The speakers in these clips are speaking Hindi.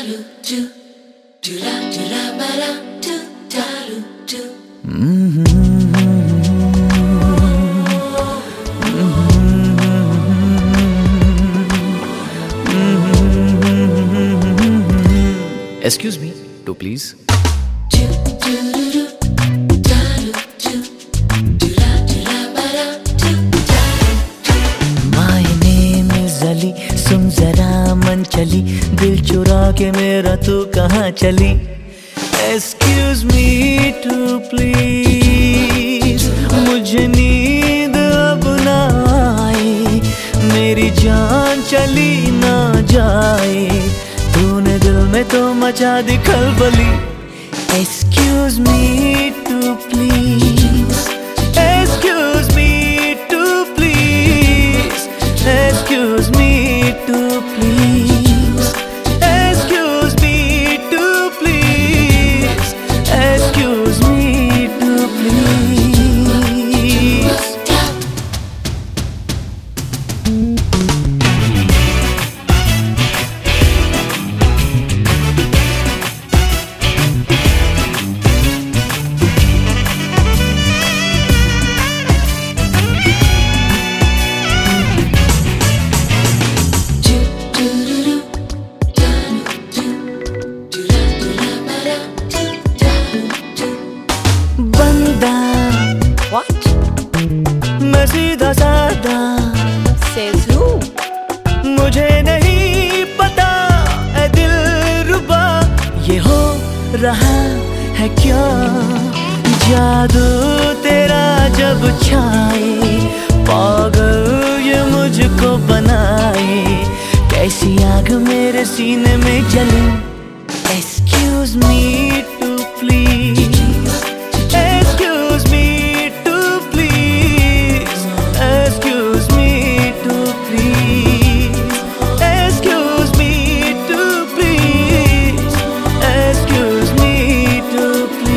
Excuse me, to please. My name is Ali, सुन जरा मन चली, दिल चुरा के मेरा तू कहाँ चली? Excuse me to please, मुझे नींद अब ना आए, मेरी जान चली ना जाए, तूने दिल में तो मचा दी खलबली. Excuse me to please, excuse me to please, excuse me to please, excuse me to please, excuse me to please. What? मैं सीधा साधा, Says who? मुझे नहीं पता ऐ दिलरुबा, ये हो रहा है क्या? जादू तेरा जब छाए, पागल ये मुझको बनाए, कैसी आग मेरे सीने में जले. Excuse me to please, excuse me to please, excuse me to please, excuse me to please, excuse me to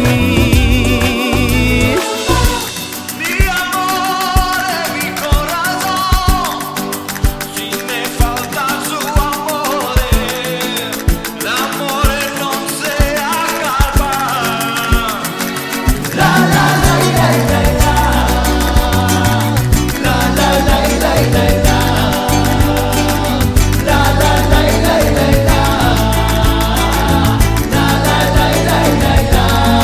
please. Mi amore, mi corazón, si me falta su amore, l'amore non se acaba. La la la la la la, la la la la la la, la la la la la la, la la la la la la.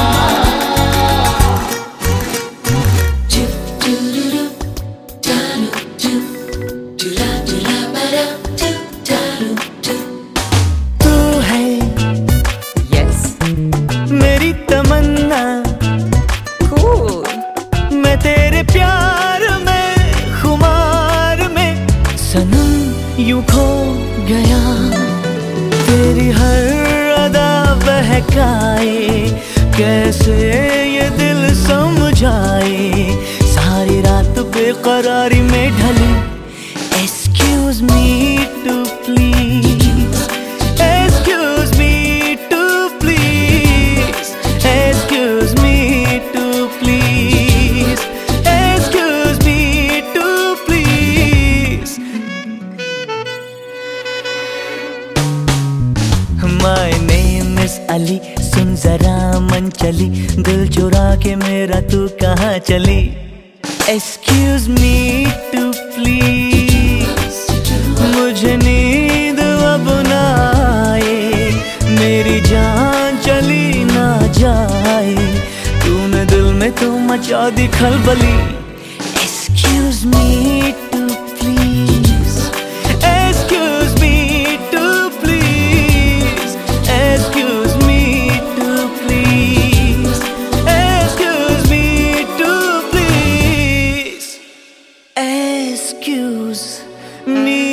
तू है Yes. मेरी तमन्ना, Cool. मैं तेरे प्यार में खुमार में सनम यूं खो गया, तेरी हर अदा बहकाए, कैसे ये दिल समझाए, सारी रात बेकरारी में ढली. Excuse me to please, excuse me to please, excuse me to please, excuse me to please. My name is Ali, सुन जरा मन चली, दिल चुरा के मेरा तू कहाँ चली? Excuse me to please, मुझे नींद अब ना आए, मेरी जान चली ना जाए, तूने दिल में तो मचा दी खलबली. Excuse me to please, excuse me to please, excuse me to please, excuse me to please, excuse me.